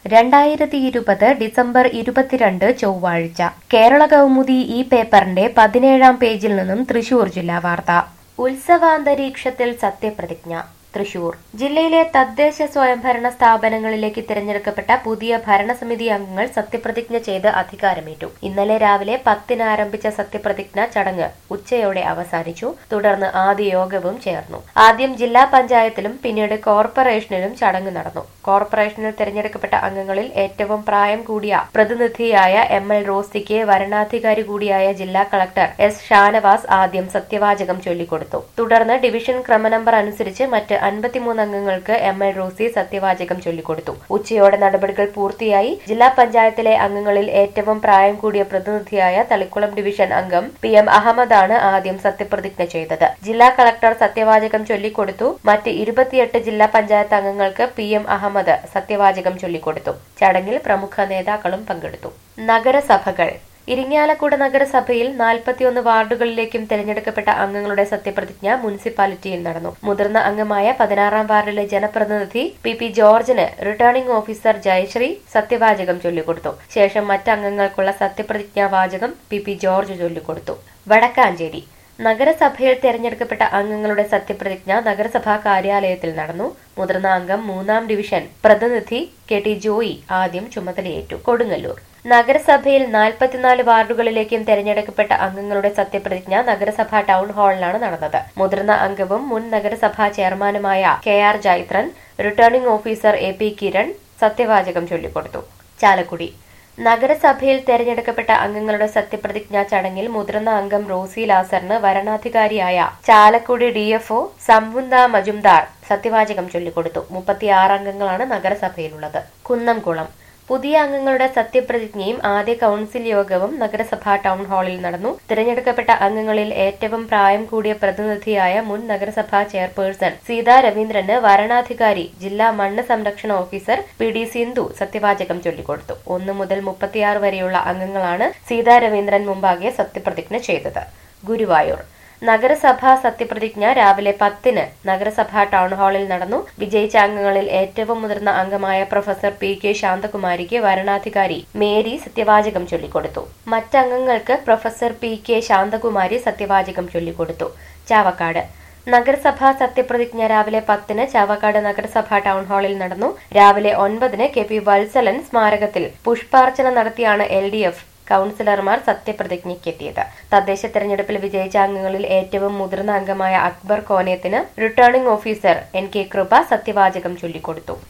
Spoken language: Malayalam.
2020 ഡിസംബർ 22 ചൊവ്വാഴ്ച കേരള കൗമുദി ഈ പേപ്പറിന്റെ 17-ാം പേജിൽ നിന്നും തൃശൂർ ജില്ലാ വാർത്ത. ഉത്സവാന്തരീക്ഷത്തിൽ സത്യപ്രതിജ്ഞ. തൃശൂർ ജില്ലയിലെ തദ്ദേശ സ്വയംഭരണ സ്ഥാപനങ്ങളിലേക്ക് തിരഞ്ഞെടുക്കപ്പെട്ട പുതിയ ഭരണസമിതി അംഗങ്ങൾ സത്യപ്രതിജ്ഞ ചെയ്ത് അധികാരമേറ്റു. ഇന്നലെ രാവിലെ 10-ന് ആരംഭിച്ച സത്യപ്രതിജ്ഞ ചടങ്ങ് ഉച്ചയോടെ അവസാനിച്ചു. തുടർന്ന് ആദ്യ യോഗവും ചേർന്നു. ആദ്യം ജില്ലാ പഞ്ചായത്തിലും പിന്നീട് കോർപ്പറേഷനിലും ചടങ്ങ് നടന്നു. കോർപ്പറേഷനിൽ തിരഞ്ഞെടുക്കപ്പെട്ട അംഗങ്ങളിൽ ഏറ്റവും പ്രായം കൂടിയ പ്രതിനിധിയായ ML റോസിക്ക് വരണാധികാരി കൂടിയായ ജില്ലാ കളക്ടർ S ഷാനവാസ് ആദ്യം സത്യവാചകം ചൊല്ലിക്കൊടുത്തു. തുടർന്ന് ഡിവിഷൻ ക്രമനമ്പർ അനുസരിച്ച് മറ്റ് 53 അംഗങ്ങൾക്ക് ML റോസി സത്യവാചകം ചൊല്ലിക്കൊടുത്തു. ഉച്ചയോടെ നടപടികൾ പൂർത്തിയായി. ജില്ലാ പഞ്ചായത്തിലെ അംഗങ്ങളിൽ ഏറ്റവും പ്രായം കൂടിയ പ്രതിനിധിയായ തളിക്കുളം ഡിവിഷൻ അംഗം PM അഹമ്മദാണ് ആദ്യം സത്യപ്രതിജ്ഞ ചെയ്തത്. ജില്ലാ കളക്ടർ സത്യവാചകം ചൊല്ലിക്കൊടുത്തു. മറ്റ് 28 ജില്ലാ പഞ്ചായത്ത് അംഗങ്ങൾക്ക് PM അഹമ്മദ് സത്യവാചകം ചൊല്ലിക്കൊടുത്തു. ചടങ്ങിൽ പ്രമുഖ നേതാക്കളും പങ്കെടുത്തു. നഗരസഭകൾ. ഇരിങ്ങാലക്കുട നഗരസഭയിൽ 41 വാർഡുകളിലേക്കും തെരഞ്ഞെടുക്കപ്പെട്ട അംഗങ്ങളുടെ സത്യപ്രതിജ്ഞ മുനിസിപ്പാലിറ്റിയിൽ നടന്നു. മുതിർന്ന അംഗമായ 16-ാം വാർഡിലെ ജനപ്രതിനിധി PP ജോർജിന് റിട്ടേണിംഗ് ഓഫീസർ ജയശ്രീ സത്യവാചകം ചൊല്ലിക്കൊടുത്തു. ശേഷം മറ്റ് അംഗങ്ങൾക്കുള്ള സത്യപ്രതിജ്ഞാ വാചകം PP ജോർജ് ചൊല്ലിക്കൊടുത്തു. വടക്കാഞ്ചേരി നഗരസഭയിൽ തെരഞ്ഞെടുക്കപ്പെട്ട അംഗങ്ങളുടെ സത്യപ്രതിജ്ഞ നഗരസഭാ കാര്യാലയത്തിൽ നടന്നു. മുതിർന്ന അംഗം 3-ാം ഡിവിഷൻ പ്രതിനിധി KT ജോയി ആദ്യം ചുമതലയേറ്റു. കൊടുങ്ങല്ലൂർ നഗരസഭയിൽ 44 വാർഡുകളിലേക്കും തെരഞ്ഞെടുക്കപ്പെട്ട അംഗങ്ങളുടെ സത്യപ്രതിജ്ഞ നഗരസഭാ ടൗൺ ഹാളിലാണ് നടന്നത്. മുതിർന്ന അംഗവും മുൻ നഗരസഭാ ചെയർമാനുമായ KR Jaithran, returning officer AP Kiran സത്യവാചകം ചൊല്ലിക്കൊടുത്തു. ചാലക്കുടി നഗരസഭയിൽ തെരഞ്ഞെടുക്കപ്പെട്ട അംഗങ്ങളുടെ സത്യപ്രതിജ്ഞാ ചടങ്ങിൽ മുതിർന്ന അംഗം റോസി ലാസറിന് വരണാധികാരിയായ ചാലക്കുടി DFO സംവുന്ദ മജുംദാർ സത്യവാചകം ചൊല്ലിക്കൊടുത്തു. 36 അംഗങ്ങളാണ് നഗരസഭയിലുള്ളത്. കുന്നംകുളം പുതിയ അംഗങ്ങളുടെ സത്യപ്രതിജ്ഞയും ആദ്യ കൌൺസിൽ യോഗവും നഗരസഭാ ടൗൺ ഹാളിൽ നടന്നു. തിരഞ്ഞെടുക്കപ്പെട്ട അംഗങ്ങളിൽ ഏറ്റവും പ്രായം കൂടിയ പ്രതിനിധിയായ മുൻ നഗരസഭാ ചെയർപേഴ്സൺ സീതാ രവീന്ദ്രന് വരണാധികാരി ജില്ലാ മണ്ണ് സംരക്ഷണ ഓഫീസർ PD സിന്ധു സത്യവാചകം ചൊല്ലിക്കൊടുത്തു. 1 മുതൽ 36 വരെയുള്ള അംഗങ്ങളാണ് സീതാ രവീന്ദ്രൻ മുമ്പാകെ സത്യപ്രതിജ്ഞ ചെയ്തത്. ഗുരുവായൂർ നഗരസഭാ സത്യപ്രതിജ്ഞ രാവിലെ 10-ന് നഗരസഭാ ടൗൺ ഹാളിൽ നടന്നു. വിജയിച്ച അംഗങ്ങളിൽ ഏറ്റവും മുതിർന്ന അംഗമായ പ്രൊഫസർ PK ശാന്തകുമാരിക്ക് വരണാധികാരി മേരി സത്യവാചകം ചൊല്ലിക്കൊടുത്തു. മറ്റംഗങ്ങൾക്ക് പ്രൊഫസർ PK ശാന്തകുമാരി സത്യവാചകം ചൊല്ലിക്കൊടുത്തു. ചാവക്കാട് നഗരസഭാ സത്യപ്രതിജ്ഞ രാവിലെ 10-ന് ചാവക്കാട് നഗരസഭാ ടൗൺ ഹാളിൽ നടന്നു. രാവിലെ 9-ന് KP വത്സലൻ സ്മാരകത്തിൽ പുഷ്പാർച്ചന നടത്തിയാണ് LDF കൌൺസിലർമാർ സത്യപ്രതിജ്ഞയ്ക്കെത്തിയത്. തദ്ദേശ തെരഞ്ഞെടുപ്പിൽ വിജയിച്ച അംഗങ്ങളിൽ ഏറ്റവും മുതിർന്ന അംഗമായ അക്ബർ കോനേത്തിന് റിട്ടേണിംഗ് ഓഫീസർ NK കൃപ സത്യവാചകം ചൊല്ലിക്കൊടുത്തു.